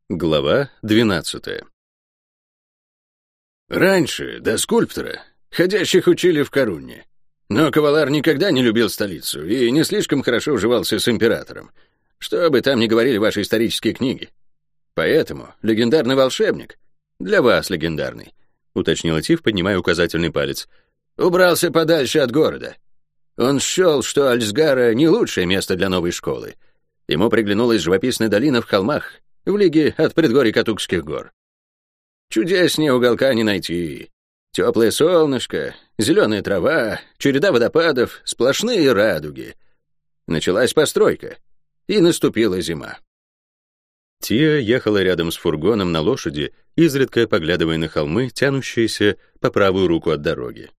Глава 12. Раньше, до скульптора, ходящих учили в Коруне. Но Кавалар никогда не любил столицу и не слишком хорошо уживался с императором, что бы там ни говорили ваши исторические книги. Поэтому легендарный волшебник, для вас легендарный, Уточнил Тиф, поднимая указательный палец. убрался подальше от города. Он счел, что Альсгара не лучшее место для новой школы. Ему приглянулась живописная долина в холмах, в лиге от предгорий Катукских гор. Чудеснее уголка не найти. Теплое солнышко, зеленая трава, череда водопадов, сплошные радуги. Началась постройка, и наступила зима. Тия ехала рядом с фургоном на лошади, изредка поглядывая на холмы, тянущиеся по правую руку от дороги.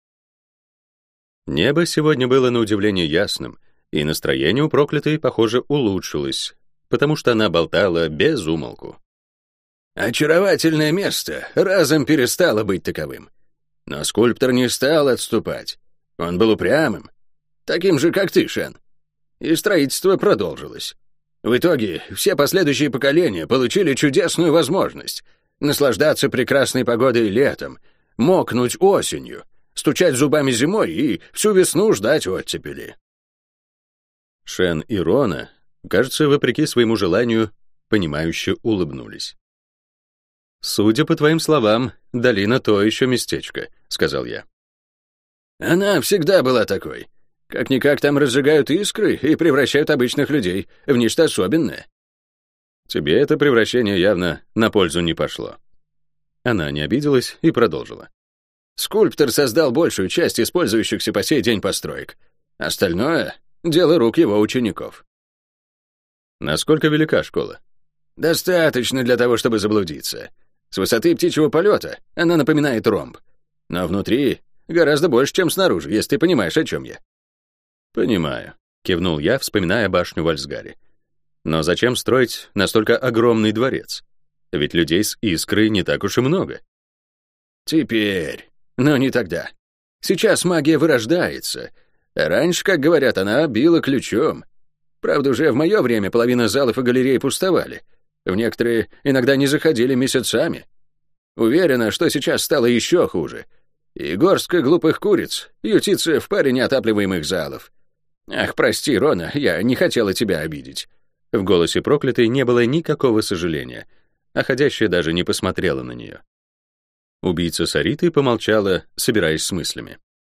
Небо сегодня было на удивление ясным, и настроение у проклятой, похоже, улучшилось, потому что она болтала без умолку. Очаровательное место разом перестало быть таковым. Но скульптор не стал отступать. Он был упрямым, таким же, как ты, Шен. И строительство продолжилось. В итоге все последующие поколения получили чудесную возможность наслаждаться прекрасной погодой летом, мокнуть осенью, стучать зубами зимой и всю весну ждать оттепели. Шен и Рона, кажется, вопреки своему желанию, понимающе улыбнулись. «Судя по твоим словам, долина — то еще местечко», — сказал я. Она всегда была такой. Как-никак там разжигают искры и превращают обычных людей в нечто особенное. Тебе это превращение явно на пользу не пошло. Она не обиделась и продолжила. Скульптор создал большую часть использующихся по сей день построек. Остальное — дело рук его учеников. Насколько велика школа? Достаточно для того, чтобы заблудиться. С высоты птичьего полета она напоминает ромб. Но внутри гораздо больше, чем снаружи, если ты понимаешь, о чем я. «Понимаю», — кивнул я, вспоминая башню в Альсгаре. «Но зачем строить настолько огромный дворец? Ведь людей с искрой не так уж и много». Теперь, но не тогда. Сейчас магия вырождается. А раньше, как говорят, она била ключом. Правда, уже в мое время половина залов и галерей пустовали. В некоторые иногда не заходили месяцами. Уверена, что сейчас стало еще хуже. И горстка глупых куриц ютится в паре неотапливаемых залов. Ах, прости, Рона, я не хотела тебя обидеть. В голосе проклятой не было никакого сожаления, а ходящая даже не посмотрела на нее. Убийца Сариты помолчала, собираясь с мыслями.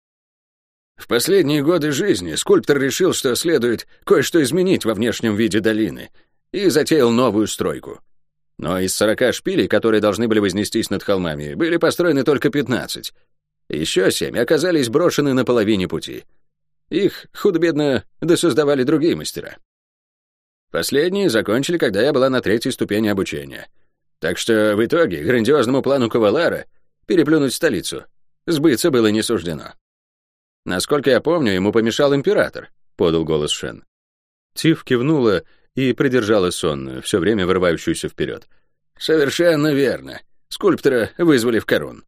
В последние годы жизни скульптор решил, что следует кое-что изменить во внешнем виде долины, и затеял новую стройку. Но из 40 шпилей, которые должны были вознестись над холмами, были построены только 15. Еще 7 оказались брошены на половине пути. Их худо-бедно досоздавали другие мастера. Последние закончили, когда я была на 3-й ступени обучения. Так что в итоге грандиозному плану Кавалара переплюнуть столицу сбыться было не суждено. Насколько я помню, ему помешал император, подал голос Шен. Тиф кивнула и придержала сонную, все время вырывающуюся вперед. Совершенно верно. Скульптора вызвали в Корун.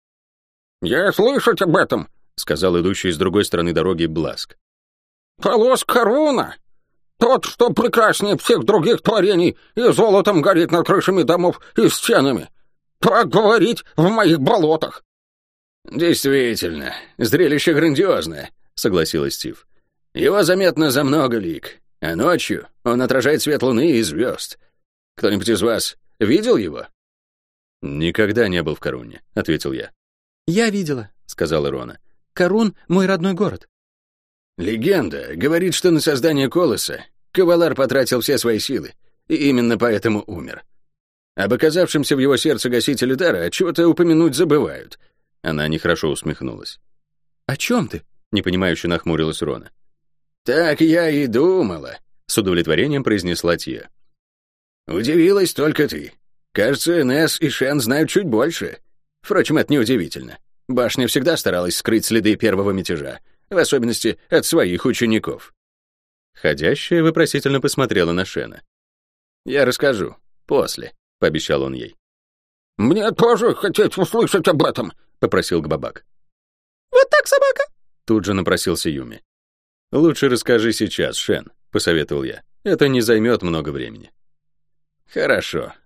«Я слышать об этом», — сказал идущий с другой стороны дороги Бласк. «Полос Коруна! Тот, что прекраснее всех других творений и золотом горит над крышами домов и стенами. Поговорить в моих болотах!» «Действительно, зрелище грандиозное», — согласилась Тиф. «Его заметно за много лиг, а ночью он отражает свет луны и звезд. Кто-нибудь из вас видел его?» «Никогда не был в Коруне», — ответил я. «Я видела», — сказала Рона. «Корун — мой родной город». Легенда говорит, что на создание Колоса Кавалар потратил все свои силы, и именно поэтому умер. Об оказавшемся в его сердце гасителе дара отчего-то упомянуть забывают. Она нехорошо усмехнулась. «О чем ты?» — непонимающе нахмурилась Рона. «Так я и думала», — с удовлетворением произнесла Тия. «Удивилась только ты. Кажется, Несс и Шен знают чуть больше. Впрочем, это неудивительно. Башня всегда старалась скрыть следы первого мятежа, в особенности от своих учеников». Ходящая вопросительно посмотрела на Шена. «Я расскажу. После», — пообещал он ей. «Мне тоже хотеть услышать об этом», — попросил Гбабак. «Вот так, собака!» — тут же напросился Юми. «Лучше расскажи сейчас, Шен», — посоветовал я. «Это не займет много времени». «Хорошо»,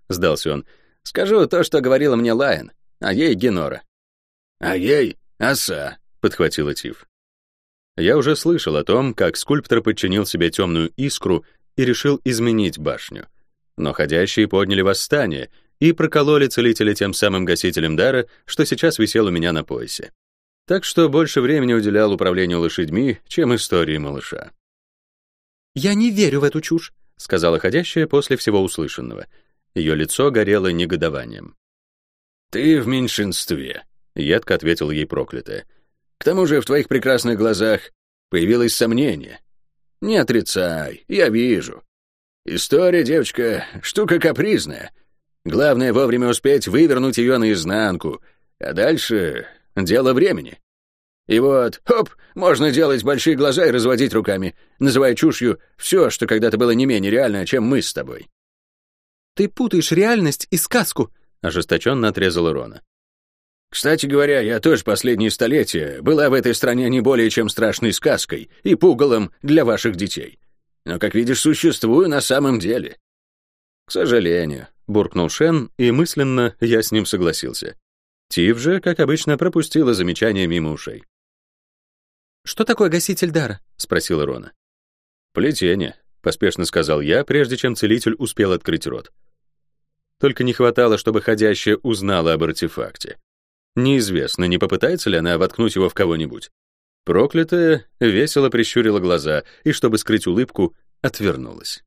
— сдался он. «Скажу то, что говорила мне Лайон, а ей Генора». «А ей оса», — подхватила Тиф. Я уже слышал о том, как скульптор подчинил себе темную искру и решил изменить башню. Но ходящие подняли восстание и прокололи целителя тем самым гасителем дара, что сейчас висел у меня на поясе. Так что больше времени уделял управлению лошадьми, чем истории малыша. «Я не верю в эту чушь», — сказала ходящая после всего услышанного. Ее лицо горело негодованием. «Ты в меньшинстве», — едко ответил ей проклятая. «К тому же в твоих прекрасных глазах появилось сомнение. Не отрицай, я вижу. История, девочка, штука капризная. Главное вовремя успеть вывернуть ее наизнанку, а дальше дело времени. И вот, хоп, можно делать большие глаза и разводить руками, называя чушью все, что когда-то было не менее реально, чем мы с тобой». «Ты путаешь реальность и сказку», — ожесточенно отрезала Рона. «Кстати говоря, я тоже последние столетия была в этой стране не более чем страшной сказкой и пугалом для ваших детей. Но, как видишь, существую на самом деле». «К сожалению», — буркнул Шен, и мысленно я с ним согласился. Тиф же, как обычно, пропустила замечание мимо ушей. «Что такое гаситель дара?» — спросила Рона. «Плетение», — поспешно сказал я, прежде чем целитель успел открыть рот. Только не хватало, чтобы ходящая узнала об артефакте. Неизвестно, не попытается ли она воткнуть его в кого-нибудь. Проклятая весело прищурила глаза и, чтобы скрыть улыбку, отвернулась.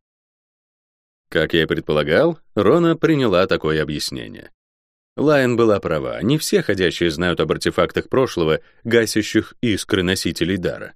Как я и предполагал, Рона приняла такое объяснение. Лайон была права, не все ходящие знают об артефактах прошлого, гасящих искры носителей дара.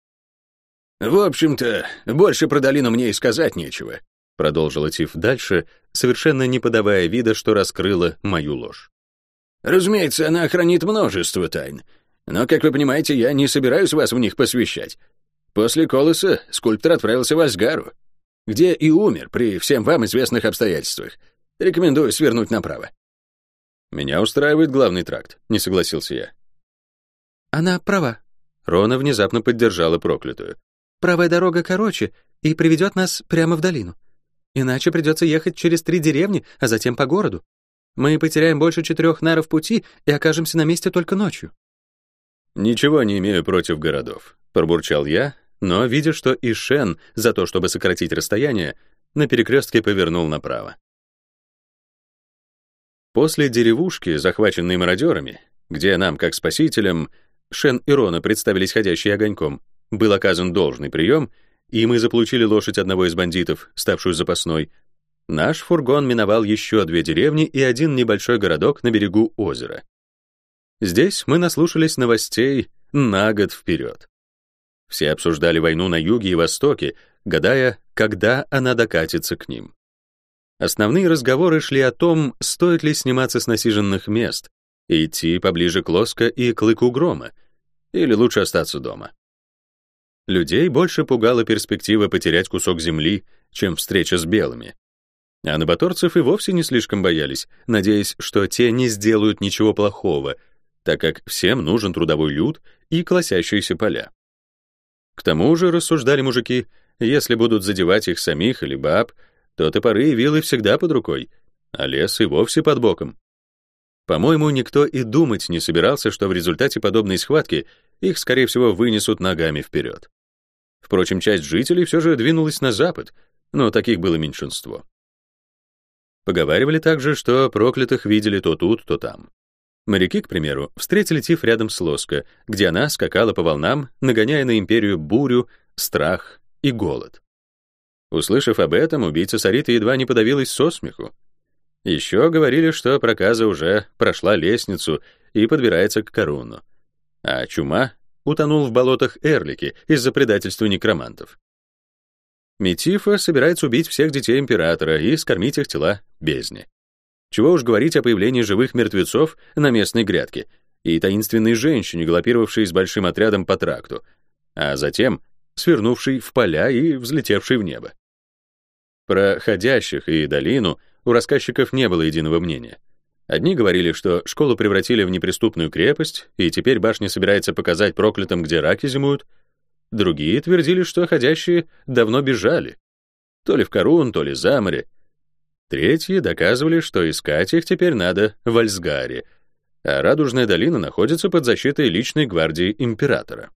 «В общем-то, больше про долину мне и сказать нечего», — продолжила Тиф дальше, совершенно не подавая вида, что раскрыла мою ложь. «Разумеется, она хранит множество тайн, но, как вы понимаете, я не собираюсь вас в них посвящать. После Колоса скульптор отправился в Асгару, где и умер при всем вам известных обстоятельствах. Рекомендую свернуть направо». «Меня устраивает главный тракт», — не согласился я. «Она права». Рона внезапно поддержала проклятую. «Правая дорога короче и приведет нас прямо в долину. Иначе придется ехать через 3 деревни, а затем по городу. Мы потеряем больше 4 наров пути и окажемся на месте только ночью». «Ничего не имею против городов», — пробурчал я, но, видя, что и Шен за то, чтобы сократить расстояние, на перекрестке повернул направо. После деревушки, захваченной мародерами, где нам, как спасителям, Шен и Рона представились ходящей огоньком, был оказан должный прием, и мы заполучили лошадь одного из бандитов, ставшую запасной, наш фургон миновал еще 2 деревни и 1 небольшой городок на берегу озера. Здесь мы наслушались новостей на год вперед. Все обсуждали войну на юге и востоке, гадая, когда она докатится к ним. Основные разговоры шли о том, стоит ли сниматься с насиженных мест, и идти поближе к Лоско и Клыку Грома, или лучше остаться дома. Людей больше пугала перспектива потерять кусок земли, чем встреча с белыми. А набаторцев и вовсе не слишком боялись, надеясь, что те не сделают ничего плохого, так как всем нужен трудовой люд и колосящиеся поля. К тому же, рассуждали мужики, если будут задевать их самих или баб, то топоры и вилы всегда под рукой, а лес и вовсе под боком. По-моему, никто и думать не собирался, что в результате подобной схватки их, скорее всего, вынесут ногами вперед. Впрочем, часть жителей все же двинулась на запад, но таких было меньшинство. Поговаривали также, что проклятых видели то тут, то там. Моряки, к примеру, встретили Тиф рядом с Лоско, где она скакала по волнам, нагоняя на империю бурю, страх и голод. Услышав об этом, убийца Сариты едва не подавилась со смеху. Еще говорили, что проказа уже прошла лестницу и подбирается к Каруну. А чума утонул в болотах Эрлики из-за предательства некромантов. Метифа собирается убить всех детей императора и скормить их тела бездне. Чего уж говорить о появлении живых мертвецов на местной грядке и таинственной женщине, галопировавшей с большим отрядом по тракту, а затем свернувшей в поля и взлетевшей в небо. Про ходящих и долину у рассказчиков не было единого мнения. Одни говорили, что школу превратили в неприступную крепость, и теперь башня собирается показать проклятым, где раки зимуют. Другие твердили, что ходящие давно бежали. То ли в Карун, то ли за море. Третьи доказывали, что искать их теперь надо в Альсгаре, а Радужная долина находится под защитой личной гвардии императора.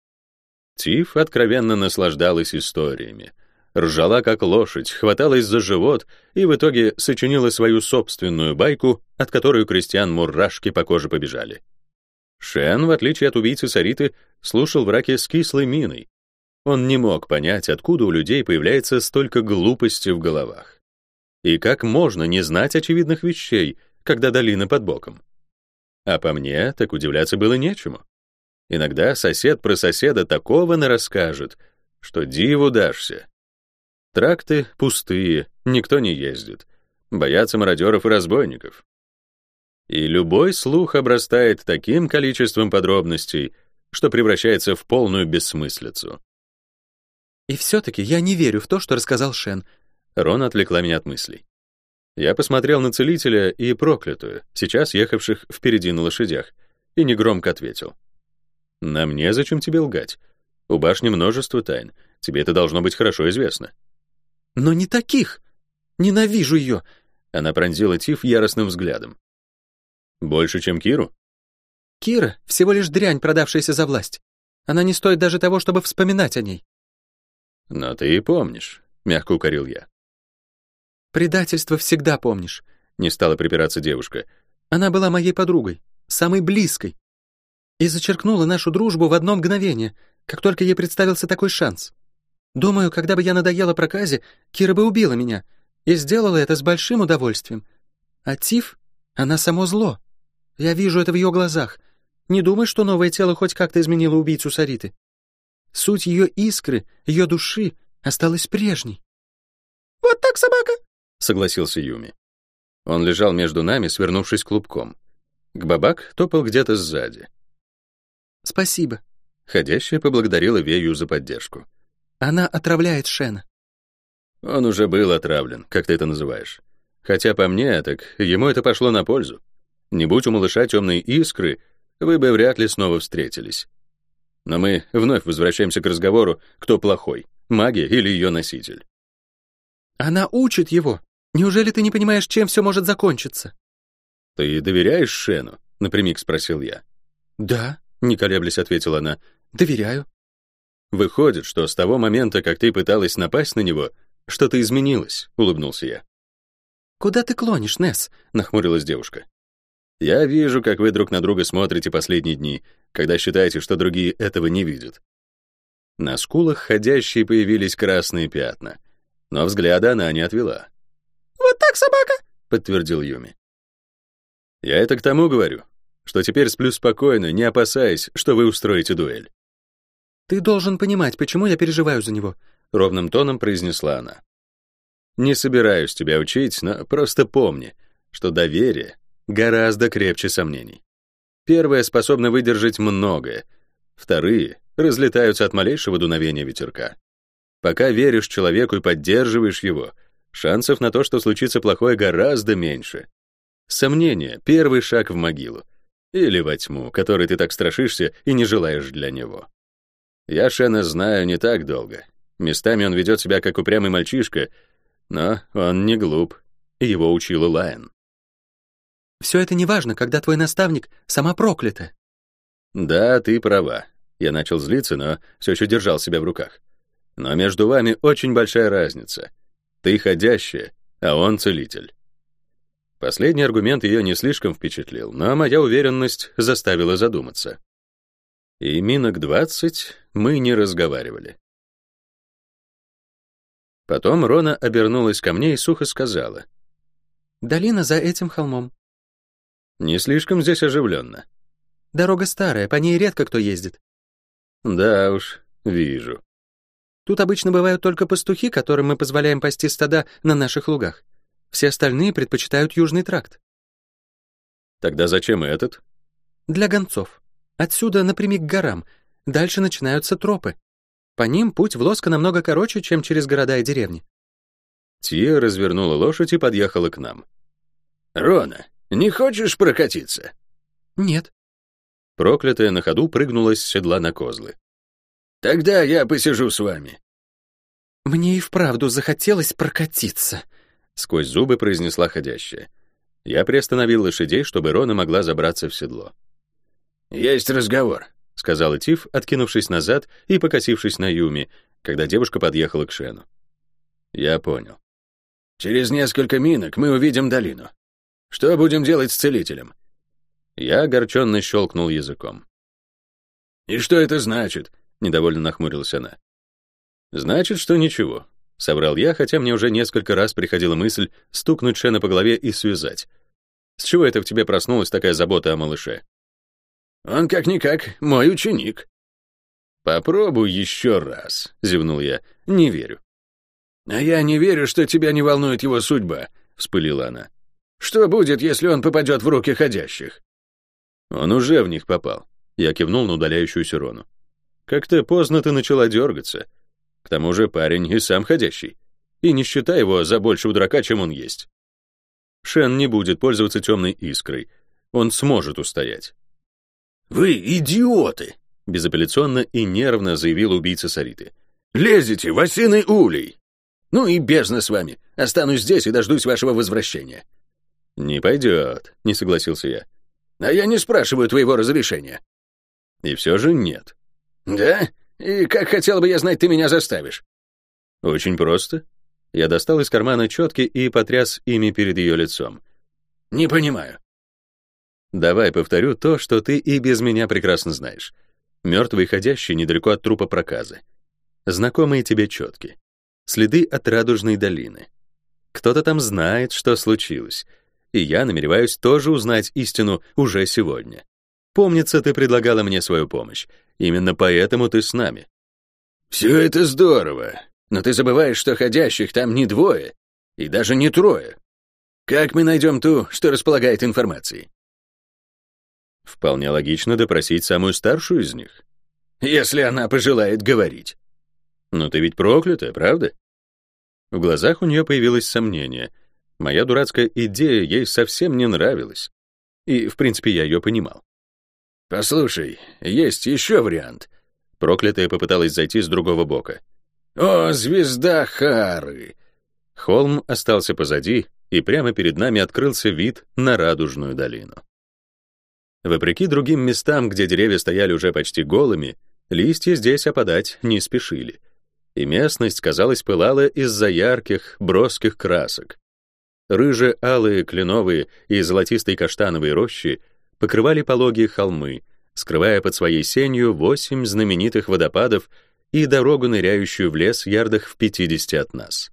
Тиф откровенно наслаждалась историями, ржала как лошадь, хваталась за живот и в итоге сочинила свою собственную байку, от которой у крестьян мурашки по коже побежали. Шен, в отличие от убийцы Сариты, слушал враки с кислой миной. Он не мог понять, откуда у людей появляется столько глупости в головах. И как можно не знать очевидных вещей, когда долина под боком? А по мне, так удивляться было нечему. Иногда сосед про соседа такого нарасскажет, что диву дашься. Тракты пустые, никто не ездит. Боятся мародеров и разбойников. И любой слух обрастает таким количеством подробностей, что превращается в полную бессмыслицу. И все-таки я не верю в то, что рассказал Шен. Рон отвлекла меня от мыслей. Я посмотрел на целителя и проклятую, сейчас ехавших впереди на лошадях, и негромко ответил. «Нам незачем тебе лгать. У башни множество тайн. Тебе это должно быть хорошо известно». «Но не таких! Ненавижу ее!» Она пронзила Тиф яростным взглядом. «Больше, чем Киру?» «Кира — всего лишь дрянь, продавшаяся за власть. Она не стоит даже того, чтобы вспоминать о ней». «Но ты и помнишь», — мягко укорил я. «Предательство всегда помнишь», — не стала припираться девушка. «Она была моей подругой, самой близкой, и зачеркнула нашу дружбу в одно мгновение, как только ей представился такой шанс. Думаю, когда бы я надоела проказе, Кира бы убила меня, и сделала это с большим удовольствием. А Тиф, она само зло. Я вижу это в ее глазах. Не думай, что новое тело хоть как-то изменило убийцу Сариты. Суть ее искры, ее души осталась прежней». «Вот так, собака!» — согласился Юми. Он лежал между нами, свернувшись клубком. Гбабак топал где-то сзади. «Спасибо». Ходящая поблагодарила Вею за поддержку. «Она отравляет Шена». Он уже был отравлен, как ты это называешь. Хотя по мне, так ему это пошло на пользу. Не будь у малыша темной искры, вы бы вряд ли снова встретились. Но мы вновь возвращаемся к разговору, кто плохой, магия или ее носитель. «Она учит его. Неужели ты не понимаешь, чем все может закончиться?» «Ты доверяешь Шену?» — напрямик спросил я. «Да», — не колеблясь ответила она. «доверяю». «Выходит, что с того момента, как ты пыталась напасть на него, что-то изменилось», — улыбнулся я. «Куда ты клонишь, Несс?» — нахмурилась девушка. «Я вижу, как вы друг на друга смотрите последние дни, когда считаете, что другие этого не видят». На скулах ходящей появились красные пятна, но взгляда она не отвела. «Вот так, собака!» — подтвердил Юми. «Я это к тому говорю, что теперь сплю спокойно, не опасаясь, что вы устроите дуэль». «Ты должен понимать, почему я переживаю за него», — ровным тоном произнесла она. «Не собираюсь тебя учить, но просто помни, что доверие гораздо крепче сомнений. Первое способно выдержать многое, вторые разлетаются от малейшего дуновения ветерка. Пока веришь человеку и поддерживаешь его, шансов на то, что случится плохое, гораздо меньше. Сомнение — первый шаг в могилу. Или во тьму, которой ты так страшишься и не желаешь для него. Я Шена знаю не так долго. Местами он ведет себя как упрямый мальчишка, но он не глуп, и его учила Лайон. «Все это неважно, когда твой наставник сама проклята». «Да, ты права». Я начал злиться, но все еще держал себя в руках. «Но между вами очень большая разница. Ты ходящая, а он целитель». Последний аргумент ее не слишком впечатлил, но моя уверенность заставила задуматься. И минок 20 мы не разговаривали. Потом Рона обернулась ко мне и сухо сказала. «Долина за этим холмом». «Не слишком здесь оживленно». «Дорога старая, по ней редко кто ездит». «Да уж, вижу». «Тут обычно бывают только пастухи, которым мы позволяем пасти стада на наших лугах. Все остальные предпочитают южный тракт». «Тогда зачем этот?» «Для гонцов. Отсюда напрямик к горам. Дальше начинаются тропы. По ним путь в Лоско намного короче, чем через города и деревни». Тия развернула лошадь и подъехала к нам. «Рона, не хочешь прокатиться?» «Нет». Проклятая на ходу прыгнула с седла на козлы. «Тогда я посижу с вами». «Мне и вправду захотелось прокатиться», сквозь зубы произнесла ходящая. Я приостановил лошадей, чтобы Рона могла забраться в седло. «Есть разговор», — сказала Тиф, откинувшись назад и покосившись на Юми, когда девушка подъехала к Шену. Я понял. «Через несколько минок мы увидим долину. Что будем делать с целителем?» Я огорченно щелкнул языком. «И что это значит?» — недовольно нахмурилась она. «Значит, что ничего», — соврал я, хотя мне уже несколько раз приходила мысль стукнуть Шена по голове и связать. «С чего это в тебе проснулась такая забота о малыше?» «Он как-никак мой ученик». «Попробуй еще раз», — зевнул я. «Не верю». «А я не верю, что тебя не волнует его судьба», — вспылила она. «Что будет, если он попадет в руки ходящих?» «Он уже в них попал», — я кивнул на удаляющуюся Рону. «Как-то поздно ты начала дергаться. К тому же парень и сам ходящий. И не считай его за большего дурака, чем он есть. Шен не будет пользоваться темной искрой. Он сможет устоять». «Вы идиоты!» — безапелляционно и нервно заявила убийца Сариты. «Лезете в осиный улей! Ну и бездна с вами. Останусь здесь и дождусь вашего возвращения». «Не пойдет», — не согласился я. «А я не спрашиваю твоего разрешения». И все же нет. «Да? И как хотел бы я знать, ты меня заставишь?» Очень просто. Я достал из кармана четки и потряс ими перед ее лицом. «Не понимаю». Давай повторю то, что ты и без меня прекрасно знаешь. Мертвый ходящий недалеко от трупа проказы. Знакомые тебе четки. Следы от Радужной долины. Кто-то там знает, что случилось. И я намереваюсь тоже узнать истину уже сегодня. Помнится, ты предлагала мне свою помощь. Именно поэтому ты с нами. «Все это здорово, но ты забываешь, что ходящих там не двое, и даже не трое. Как мы найдем ту, что располагает информацией?» Вполне логично допросить самую старшую из них. «Если она пожелает говорить». Но ты ведь проклятая, правда? В глазах у нее появилось сомнение. Моя дурацкая идея ей совсем не нравилась. И, в принципе, я ее понимал. «Послушай, есть еще вариант». Проклятая попыталась зайти с другого бока. «О, звезда Хары!» Холм остался позади, и прямо перед нами открылся вид на Радужную долину. Вопреки другим местам, где деревья стояли уже почти голыми, листья здесь опадать не спешили. И местность, казалось, пылала из-за ярких, броских красок. Рыже-алые, кленовые и золотистые каштановые рощи покрывали пологие холмы, скрывая под своей сенью 8 знаменитых водопадов и дорогу, ныряющую в лес ярдах в 50 от нас.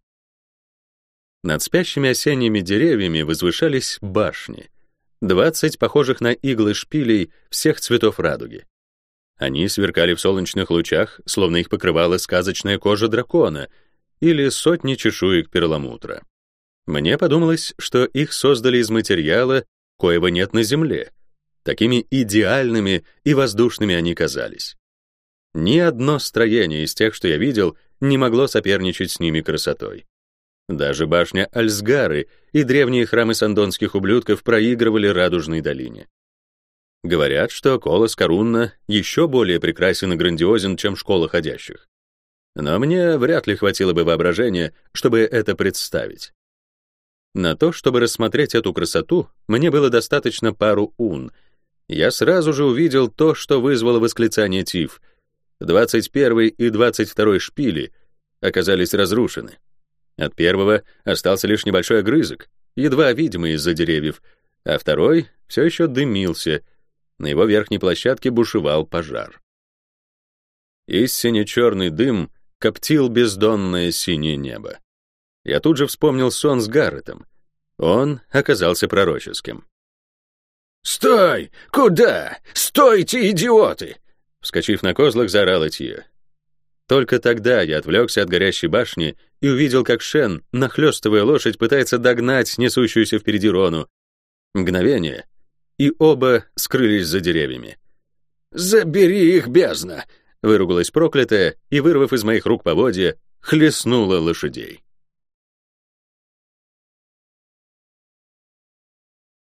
Над спящими осенними деревьями возвышались башни, 20 похожих на иглы шпилей всех цветов радуги. Они сверкали в солнечных лучах, словно их покрывала сказочная кожа дракона или сотни чешуек перламутра. Мне подумалось, что их создали из материала, коего нет на земле. Такими идеальными и воздушными они казались. Ни одно строение из тех, что я видел, не могло соперничать с ними красотой. Даже башня Альсгары и древние храмы сандонских ублюдков проигрывали Радужной долине. Говорят, что Колос Карунна еще более прекрасен и грандиозен, чем школа ходящих. Но мне вряд ли хватило бы воображения, чтобы это представить. На то, чтобы рассмотреть эту красоту, мне было достаточно пару ун. Я сразу же увидел то, что вызвало восклицание Тиф. 21 и 22 шпили оказались разрушены. От первого остался лишь небольшой огрызок, едва видимый из-за деревьев, а второй все еще дымился. На его верхней площадке бушевал пожар. Истинно черный дым коптил бездонное синее небо. Я тут же вспомнил сон с Гарретом. Он оказался пророческим. «Стой! Куда? Стойте, идиоты!» Вскочив на козлах, заорала Тия. Только тогда я отвлекся от горящей башни и увидел, как Шен, нахлёстывая лошадь, пытается догнать несущуюся впереди Рону. Мгновение, и оба скрылись за деревьями. «Забери их, бездна!» — выругалась проклятая и, вырвав из моих рук поводья, хлестнула лошадей.